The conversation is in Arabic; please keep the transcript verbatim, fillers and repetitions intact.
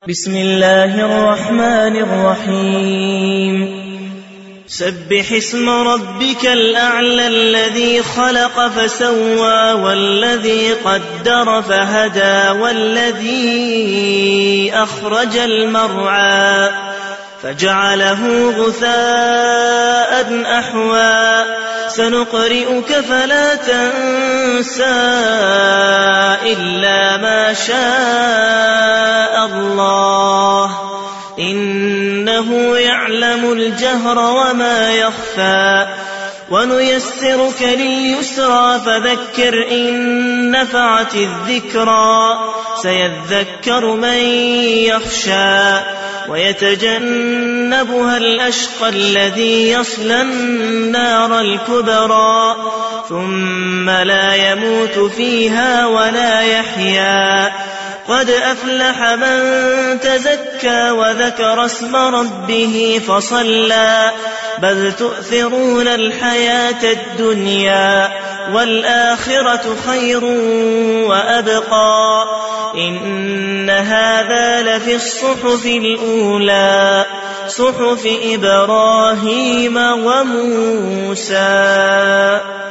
بسم الله الرحمن الرحيم سبح اسم ربك الأعلى الذي خلق فسوى والذي قدر فهدى والذي أخرج المرعى فجعله غثاء أحوى سنقرئك فلا تنسى إلا ما شاء الله إنه يعلم الجهر وما يخفى ونيسرك لليسرى فذكر إن نفعت الذكرى سيذكر من يخشى ويتجنبها الأشقى الذي يصلى النار الكبرى ثم لا يموت فيها ولا يحيا قد أفلح من تزكى وذكر اسم ربه فصلى بل تؤثرون الحياة الدنيا والآخرة خير وأبقى إن هذا لفي الصحف الأولى صحف إبراهيم وموسى.